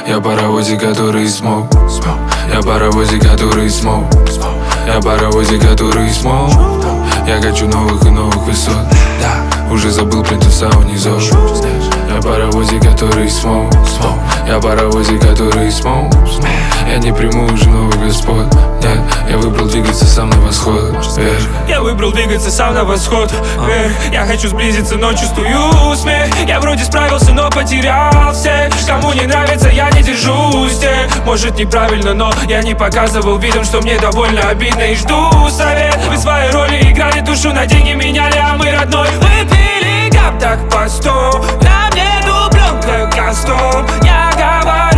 Я паровозик, который смог. Я паровозик, который смог. Я паровозик, который смог. Я хочу новых и новых высот. Да, уже забыл плинтуса унизов. Я паровозик, который смог. Я паровозик, который смог. Я не приму уже новых господ. Нет, я выбрал двигаться сам на восход. Вверх. Я выбрал двигаться сам на восход. Вверх. Я хочу сблизиться, но чувствую смех. Я вроде справился, но потерял всех. Кому не нравится, я не держусь тех. Может неправильно, но я не показывал видом, что мне довольно обидно и жду совет. Вы свои роли играли, душу на деньги меняли, а мы родной выпили кап так по 100. На мне дубленка кастом. Я говорю